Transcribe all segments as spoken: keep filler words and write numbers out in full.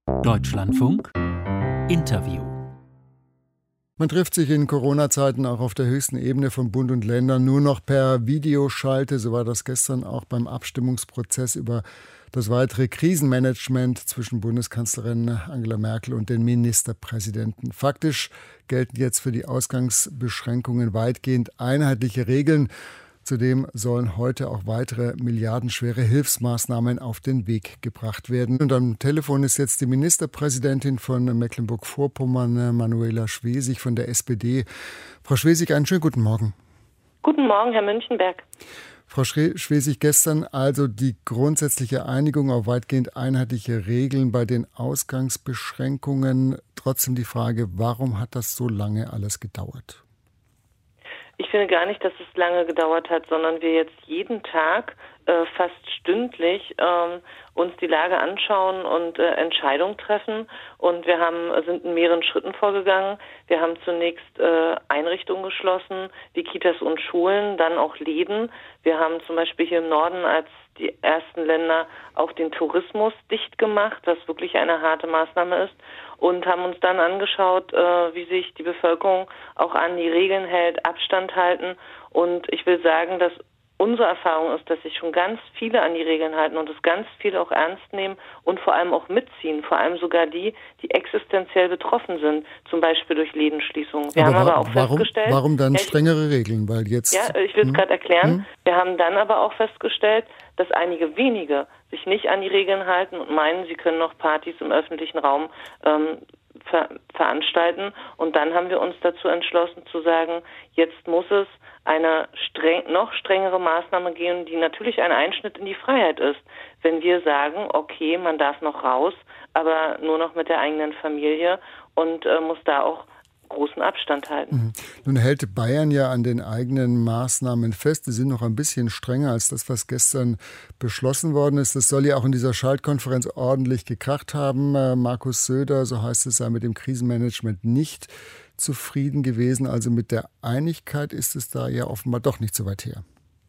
Deutschlandfunk Interview. Man trifft sich in Corona-Zeiten auch auf der höchsten Ebene von Bund und Ländern nur noch per Videoschalte. So war das gestern auch beim Abstimmungsprozess über das weitere Krisenmanagement zwischen Bundeskanzlerin Angela Merkel und den Ministerpräsidenten. Faktisch gelten jetzt für die Ausgangsbeschränkungen weitgehend einheitliche Regeln. Zudem sollen heute auch weitere milliardenschwere Hilfsmaßnahmen auf den Weg gebracht werden. Und am Telefon ist jetzt die Ministerpräsidentin von Mecklenburg-Vorpommern, Manuela Schwesig von der S P D. Frau Schwesig, einen schönen guten Morgen. Guten Morgen, Herr Münchenberg. Frau Schwesig, gestern also die grundsätzliche Einigung auf weitgehend einheitliche Regeln bei den Ausgangsbeschränkungen. Trotzdem die Frage, warum hat das so lange alles gedauert? Ich finde gar nicht, dass es lange gedauert hat, sondern wir jetzt jeden Tag äh, fast stündlich ähm, uns die Lage anschauen und äh, Entscheidungen treffen. Und wir haben sind in mehreren Schritten vorgegangen. Wir haben zunächst äh, Einrichtungen geschlossen, wie Kitas und Schulen, dann auch Läden. Wir haben zum Beispiel hier im Norden als die ersten Länder auch den Tourismus dicht gemacht, was wirklich eine harte Maßnahme ist. Und haben uns dann angeschaut, äh, wie sich die Bevölkerung auch an die Regeln hält, Abstand halten. Und ich will sagen, dass unsere Erfahrung ist, dass sich schon ganz viele an die Regeln halten und es ganz viele auch ernst nehmen und vor allem auch mitziehen. Vor allem sogar die, die existenziell betroffen sind, zum Beispiel durch Lädenschließungen. Wir aber haben wa- aber auch warum, festgestellt... Warum dann ja, strengere Regeln? Weil jetzt, ja, ich will es hm? gerade erklären. Hm? Wir haben dann aber auch festgestellt, dass einige wenige sich nicht an die Regeln halten und meinen, sie können noch Partys im öffentlichen Raum ähm, ver- veranstalten. Und dann haben wir uns dazu entschlossen zu sagen, jetzt muss es eine streng, noch strengere Maßnahme geben, die natürlich ein Einschnitt in die Freiheit ist. Wenn wir sagen, okay, man darf noch raus, aber nur noch mit der eigenen Familie und äh, muss da auch großen Abstand halten. Mhm. Nun hält Bayern ja an den eigenen Maßnahmen fest. Die sind noch ein bisschen strenger als das, was gestern beschlossen worden ist. Das soll ja auch in dieser Schaltkonferenz ordentlich gekracht haben. Äh, Markus Söder, so heißt es, sei mit dem Krisenmanagement nicht zufrieden gewesen. Also mit der Einigkeit ist es da ja offenbar doch nicht so weit her.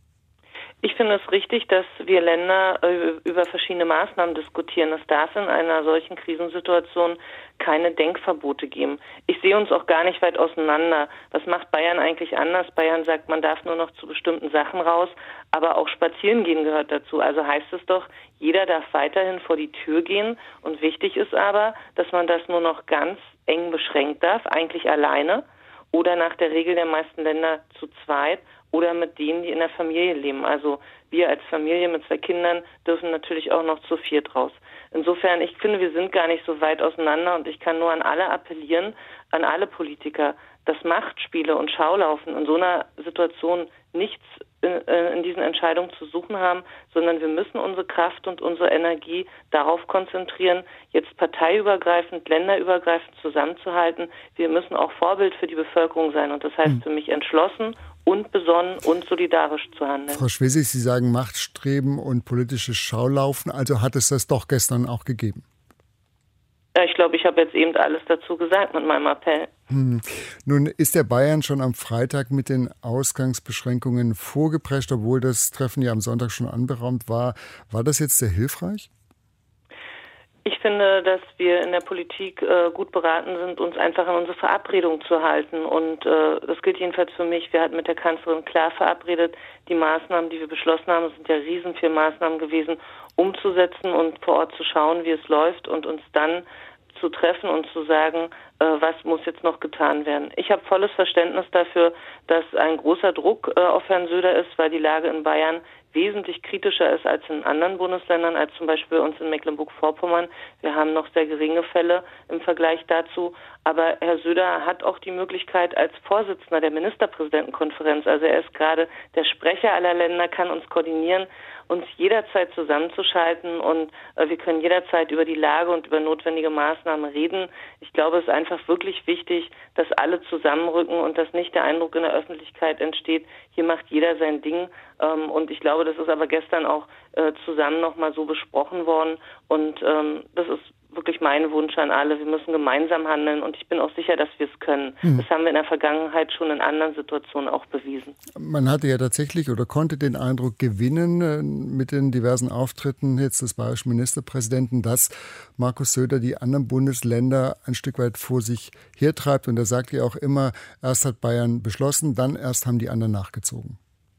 Ich finde es richtig, dass wir Länder äh, über verschiedene Maßnahmen diskutieren. Es darf in einer solchen Krisensituation keine Denkverbote geben. Ich sehe uns auch gar nicht weit auseinander. Was macht Bayern eigentlich anders? Bayern sagt, man darf nur noch zu bestimmten Sachen raus, aber auch spazieren gehen gehört dazu. Also heißt es doch, jeder darf weiterhin vor die Tür gehen. Und wichtig ist aber, dass man das nur noch ganz eng beschränkt darf, eigentlich alleine oder nach der Regel der meisten Länder zu zweit oder mit denen, die in der Familie leben. Also wir als Familie mit zwei Kindern dürfen natürlich auch noch zu viert raus. Insofern, ich finde, wir sind gar nicht so weit auseinander und ich kann nur an alle appellieren, an alle Politiker, dass Machtspiele und Schaulaufen in so einer Situation nichts in, in diesen Entscheidungen zu suchen haben, sondern wir müssen unsere Kraft und unsere Energie darauf konzentrieren, jetzt parteiübergreifend, länderübergreifend zusammenzuhalten. Wir müssen auch Vorbild für die Bevölkerung sein und das heißt für mich entschlossen und besonnen und solidarisch zu handeln. Frau Schwesig, Sie sagen Machtstreben und politisches Schaulaufen, also hat es das doch gestern auch gegeben? Ich glaube, ich habe jetzt eben alles dazu gesagt mit meinem Appell. Hm. Nun ist der Bayern schon am Freitag mit den Ausgangsbeschränkungen vorgeprescht, obwohl das Treffen ja am Sonntag schon anberaumt war. War das jetzt sehr hilfreich? Ich finde, dass wir in der Politik äh, gut beraten sind, uns einfach an unsere Verabredung zu halten. Und äh, das gilt jedenfalls für mich. Wir hatten mit der Kanzlerin klar verabredet, die Maßnahmen, die wir beschlossen haben, sind ja riesen viele Maßnahmen gewesen, umzusetzen und vor Ort zu schauen, wie es läuft und uns dann zu treffen und zu sagen, äh, was muss jetzt noch getan werden. Ich habe volles Verständnis dafür, dass ein großer Druck äh, auf Herrn Söder ist, weil die Lage in Bayern wesentlich kritischer ist als in anderen Bundesländern, als zum Beispiel uns in Mecklenburg-Vorpommern. Wir haben noch sehr geringe Fälle im Vergleich dazu. Aber Herr Söder hat auch die Möglichkeit als Vorsitzender der Ministerpräsidentenkonferenz, also er ist gerade der Sprecher aller Länder, kann uns koordinieren, uns jederzeit zusammenzuschalten und äh, wir können jederzeit über die Lage und über notwendige Maßnahmen reden. Ich glaube, es ist einfach wirklich wichtig, dass alle zusammenrücken und dass nicht der Eindruck in der Öffentlichkeit entsteht, hier macht jeder sein Ding. Ähm, und ich glaube, das ist aber gestern auch äh, zusammen nochmal so besprochen worden und ähm, das ist wirklich wirklich mein Wunsch an alle. Wir müssen gemeinsam handeln und ich bin auch sicher, dass wir es können. Mhm. Das haben wir in der Vergangenheit schon in anderen Situationen auch bewiesen. Man hatte ja tatsächlich oder konnte den Eindruck gewinnen mit den diversen Auftritten jetzt des bayerischen Ministerpräsidenten, dass Markus Söder die anderen Bundesländer ein Stück weit vor sich hertreibt. Und er sagt ja auch immer, erst hat Bayern beschlossen, dann erst haben die anderen nachgezogen.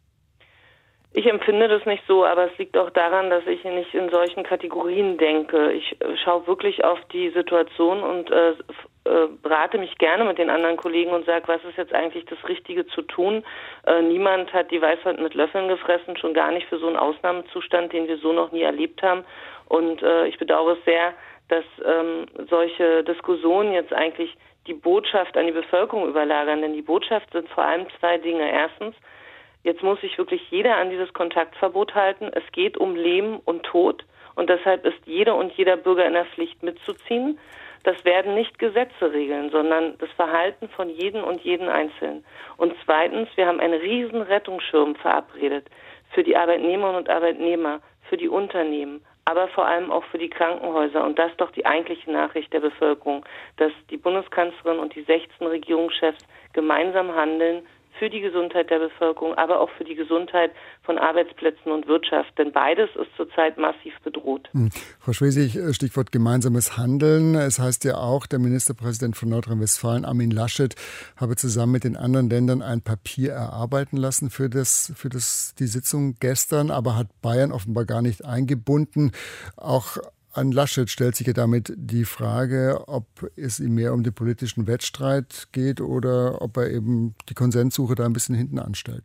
Ich empfinde das nicht so, aber es liegt auch daran, dass ich nicht in solchen Kategorien denke. Ich äh, schaue wirklich auf die Situation und äh, äh, berate mich gerne mit den anderen Kollegen und sage, was ist jetzt eigentlich das Richtige zu tun. Äh, niemand hat die Weisheit mit Löffeln gefressen, schon gar nicht für so einen Ausnahmezustand, den wir so noch nie erlebt haben. Und äh, ich bedauere es sehr, dass ähm, solche Diskussionen jetzt eigentlich die Botschaft an die Bevölkerung überlagern. Denn die Botschaft sind vor allem zwei Dinge. Erstens, jetzt muss sich wirklich jeder an dieses Kontaktverbot halten. Es geht um Leben und Tod und deshalb ist jede und jeder Bürger in der Pflicht mitzuziehen. Das werden nicht Gesetze regeln, sondern das Verhalten von jedem und jeden Einzelnen. Und zweitens, wir haben einen riesen Rettungsschirm verabredet für die Arbeitnehmerinnen und Arbeitnehmer, für die Unternehmen, aber vor allem auch für die Krankenhäuser. Und das ist doch die eigentliche Nachricht der Bevölkerung, dass die Bundeskanzlerin und die sechzehn Regierungschefs gemeinsam handeln für die Gesundheit der Bevölkerung, aber auch für die Gesundheit von Arbeitsplätzen und Wirtschaft. Denn beides ist zurzeit massiv bedroht. Hm. Frau Schwesig, Stichwort gemeinsames Handeln. Es heißt ja auch, der Ministerpräsident von Nordrhein-Westfalen, Armin Laschet, habe zusammen mit den anderen Ländern ein Papier erarbeiten lassen für, das, für das, die Sitzung gestern, aber hat Bayern offenbar gar nicht eingebunden. Auch an Laschet stellt sich ja damit die Frage, ob es ihm mehr um den politischen Wettstreit geht oder ob er eben die Konsenssuche da ein bisschen hinten anstellt.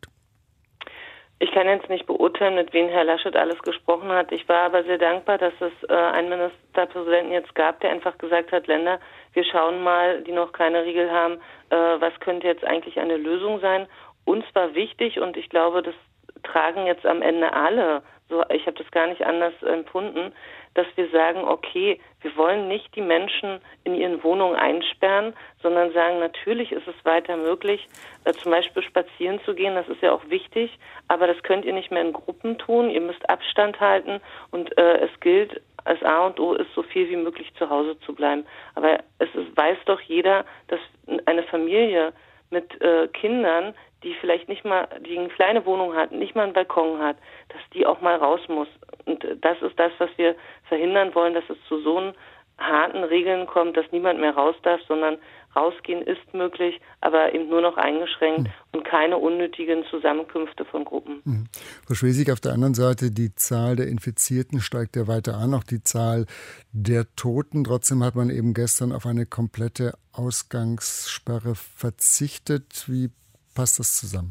Ich kann jetzt nicht beurteilen, mit wem Herr Laschet alles gesprochen hat. Ich war aber sehr dankbar, dass es äh, einen Ministerpräsidenten jetzt gab, der einfach gesagt hat, Länder, wir schauen mal, die noch keine Riegel haben, äh, was könnte jetzt eigentlich eine Lösung sein. Uns war wichtig und ich glaube, das tragen jetzt am Ende alle, so, ich habe das gar nicht anders empfunden, dass wir sagen, okay, wir wollen nicht die Menschen in ihren Wohnungen einsperren, sondern sagen, natürlich ist es weiter möglich, äh, zum Beispiel spazieren zu gehen, das ist ja auch wichtig, aber das könnt ihr nicht mehr in Gruppen tun, ihr müsst Abstand halten und äh, es gilt, als A und O ist, so viel wie möglich zu Hause zu bleiben. Aber es ist, weiß doch jeder, dass eine Familie mit äh, Kindern, die vielleicht nicht mal, die eine kleine Wohnung hat, nicht mal einen Balkon hat, dass die auch mal raus muss. Und das ist das, was wir verhindern wollen, dass es zu so einen harten Regeln kommt, dass niemand mehr raus darf, sondern rausgehen ist möglich, aber eben nur noch eingeschränkt mhm. und keine unnötigen Zusammenkünfte von Gruppen. Mhm. Frau Schwesig, auf der anderen Seite, die Zahl der Infizierten steigt ja weiter an, auch die Zahl der Toten. Trotzdem hat man eben gestern auf eine komplette Ausgangssperre verzichtet. Wie passt das zusammen?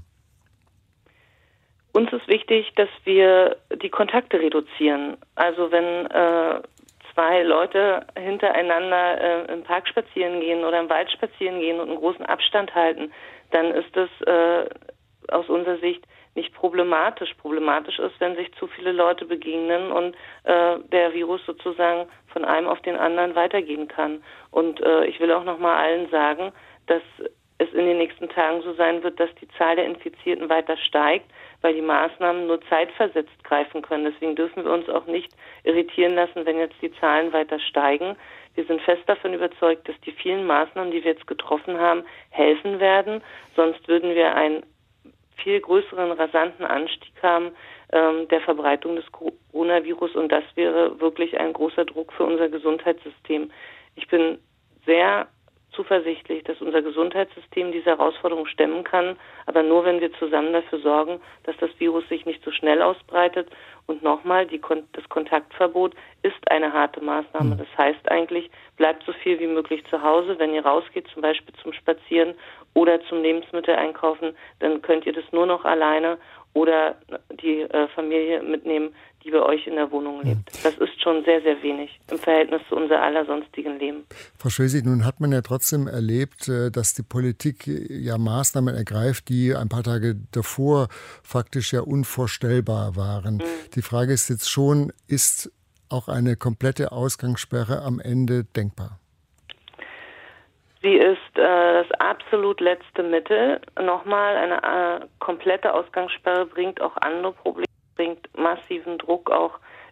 Uns ist wichtig, dass wir die Kontakte reduzieren. Also wenn äh, zwei Leute hintereinander äh, im Park spazieren gehen oder im Wald spazieren gehen und einen großen Abstand halten, dann ist das äh, aus unserer Sicht nicht problematisch. Problematisch ist, wenn sich zu viele Leute begegnen und äh, der Virus sozusagen von einem auf den anderen weitergehen kann. Und äh, ich will auch noch mal allen sagen, dass es in den nächsten Tagen so sein wird, dass die Zahl der Infizierten weiter steigt, weil die Maßnahmen nur zeitversetzt greifen können. Deswegen dürfen wir uns auch nicht irritieren lassen, wenn jetzt die Zahlen weiter steigen. Wir sind fest davon überzeugt, dass die vielen Maßnahmen, die wir jetzt getroffen haben, helfen werden. Sonst würden wir einen viel größeren, rasanten Anstieg haben ähm, der Verbreitung des Coronavirus und das wäre wirklich ein großer Druck für unser Gesundheitssystem. Ich bin sehr zuversichtlich, dass unser Gesundheitssystem diese Herausforderung stemmen kann, aber nur, wenn wir zusammen dafür sorgen, dass das Virus sich nicht so schnell ausbreitet. Und nochmal, die, das Kontaktverbot ist eine harte Maßnahme. Das heißt eigentlich, bleibt so viel wie möglich zu Hause. Wenn ihr rausgeht, zum Beispiel zum Spazieren oder zum Lebensmitteleinkaufen, dann könnt ihr das nur noch alleine oder die äh, Familie mitnehmen, die bei euch in der Wohnung lebt. Das ist schon sehr, sehr wenig im Verhältnis zu unser aller sonstigen Leben. Frau Schwesig, nun hat man ja trotzdem erlebt, dass die Politik ja Maßnahmen ergreift, die ein paar Tage davor faktisch ja unvorstellbar waren. Mhm. Die Frage ist jetzt schon, ist auch eine komplette Ausgangssperre am Ende denkbar? Sie ist äh, das absolut letzte Mittel. Nochmal, eine äh, komplette Ausgangssperre bringt auch andere Probleme, bringt massiven Druck auch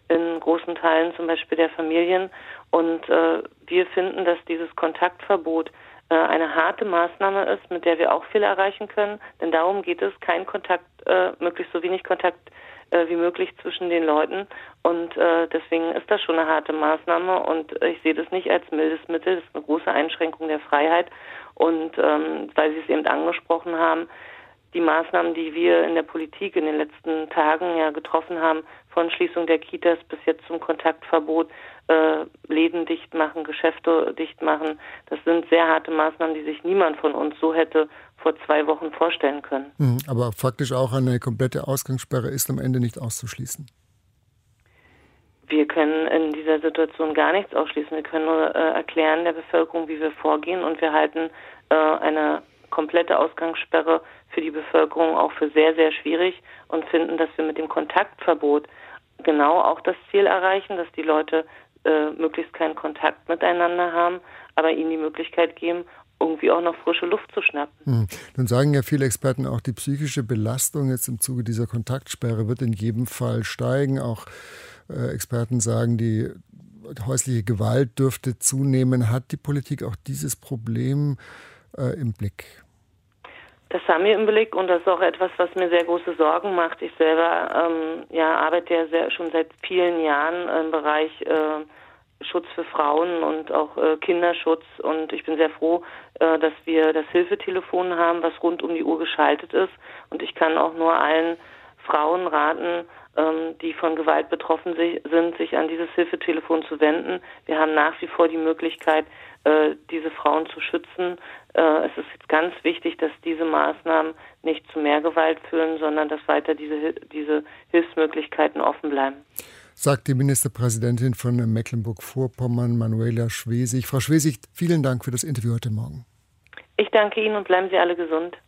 in großen Teilen zum Beispiel der Familien. Und äh, wir finden, dass dieses Kontaktverbot äh, eine harte Maßnahme ist, mit der wir auch viel erreichen können. Denn darum geht es, kein Kontakt, äh, möglichst so wenig Kontakt äh, wie möglich zwischen den Leuten. Und äh, deswegen ist das schon eine harte Maßnahme. Und äh, ich sehe das nicht als mildes Mittel. Das ist eine große Einschränkung der Freiheit. Und ähm, weil Sie es eben angesprochen haben, die Maßnahmen, die wir in der Politik in den letzten Tagen ja getroffen haben, von Schließung der Kitas bis jetzt zum Kontaktverbot, äh, Läden dicht machen, Geschäfte dicht machen, das sind sehr harte Maßnahmen, die sich niemand von uns so hätte vor zwei Wochen vorstellen können. Aber faktisch auch eine komplette Ausgangssperre ist am Ende nicht auszuschließen. Wir können in dieser Situation gar nichts ausschließen. Wir können nur äh, erklären der Bevölkerung, wie wir vorgehen, und wir halten äh, eine komplette Ausgangssperre für die Bevölkerung auch für sehr, sehr schwierig und finden, dass wir mit dem Kontaktverbot genau auch das Ziel erreichen, dass die Leute äh, möglichst keinen Kontakt miteinander haben, aber ihnen die Möglichkeit geben, irgendwie auch noch frische Luft zu schnappen. Hm. Nun sagen ja viele Experten, auch die psychische Belastung jetzt im Zuge dieser Kontaktsperre wird in jedem Fall steigen. Auch äh, Experten sagen, die häusliche Gewalt dürfte zunehmen. Hat die Politik auch dieses Problem äh, im Blick? Das haben wir im Blick, und das ist auch etwas, was mir sehr große Sorgen macht. Ich selber ähm, ja, arbeite ja sehr, schon seit vielen Jahren im Bereich äh, Schutz für Frauen und auch äh, Kinderschutz, und ich bin sehr froh, äh, dass wir das Hilfetelefon haben, was rund um die Uhr geschaltet ist, und ich kann auch nur allen Frauen raten, ähm, die von Gewalt betroffen si- sind, sich an dieses Hilfetelefon zu wenden. Wir haben nach wie vor die Möglichkeit, äh, diese Frauen zu schützen. Äh, es ist jetzt ganz wichtig, dass diese Maßnahmen nicht zu mehr Gewalt führen, sondern dass weiter diese, diese Hilfsmöglichkeiten offen bleiben. Sagt die Ministerpräsidentin von Mecklenburg-Vorpommern, Manuela Schwesig. Frau Schwesig, vielen Dank für das Interview heute Morgen. Ich danke Ihnen und bleiben Sie alle gesund.